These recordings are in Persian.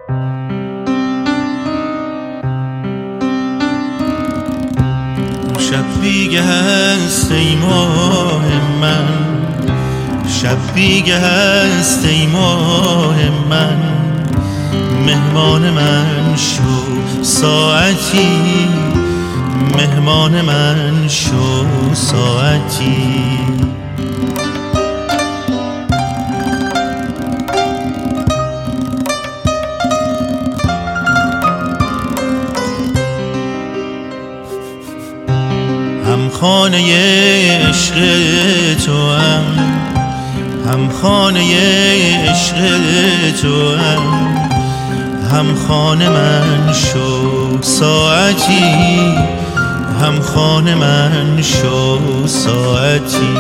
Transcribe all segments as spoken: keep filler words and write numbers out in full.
شب بیگه هست ای ماه من، شب بیگه هست ای ماه من، مهمان من شو ساعتی، مهمان من شو ساعتی. هم خانه عشق تو هم، هم خانه عشق تو هم، هم خانه من شو ساعتی، هم خانه من شو ساعتی.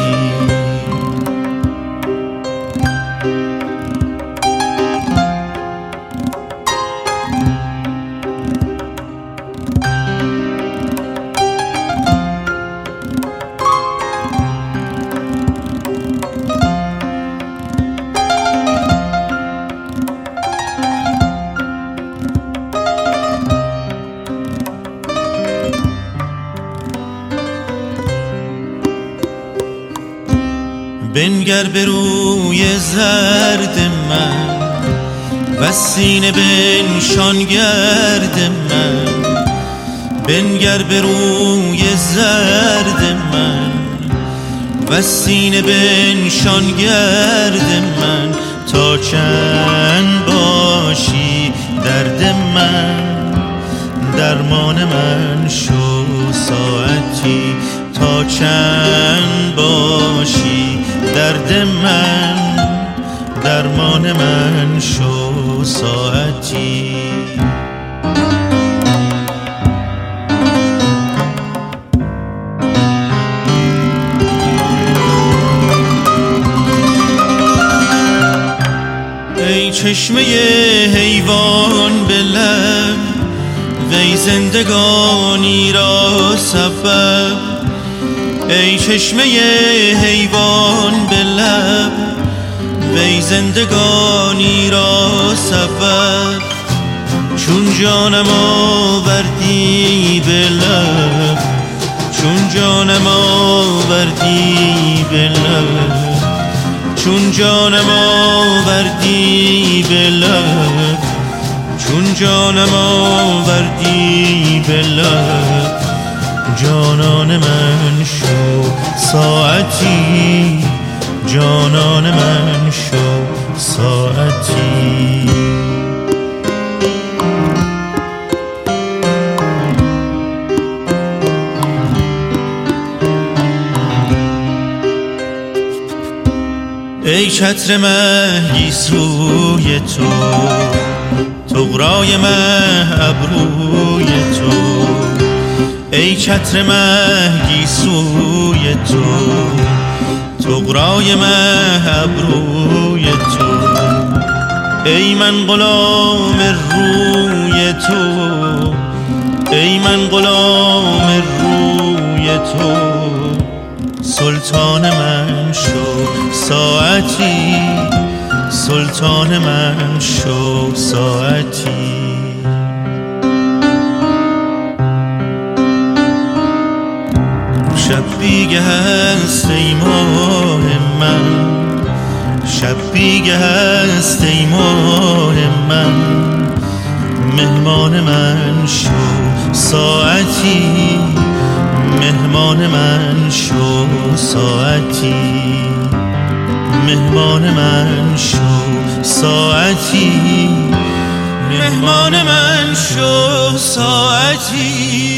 بنگر به روی زرد من و سینه بنشان گرد من، بنگر به روی زرد من و سینه بنشان گرد من، تا چند باشی درد من، درمان من شو ساعتی، تا چند باشی درد من، درمان من شو ساعتی. ای چشمه حیوان به لب، وی زندگانی را سبب، ای چشمه حیوان به لب، وی زندگانی را سبب، چون جانم آوردی به لب، چون جانم آوردی به لب، چون جانم آوردی به لب، چون جانم آوردی به لب، جانان من شو ساعتی، جانان من شو ساعتی. ای چتر مه روی تو، طغرای مه ابروی تو، ای چتر مه گیسوی تو، طغرای مه ابروی تو، ای من غلام روی تو، ای من غلام روی تو، سلطان من شو ساعتی، سلطان من شو ساعتی. شب بیگه هست ای ماه من، شب بیگه هست ای ماه من، مهمان من شو ساعتی، مهمان من شو ساعتی، مهمان من شو ساعتی، مهمان من شو ساعتی.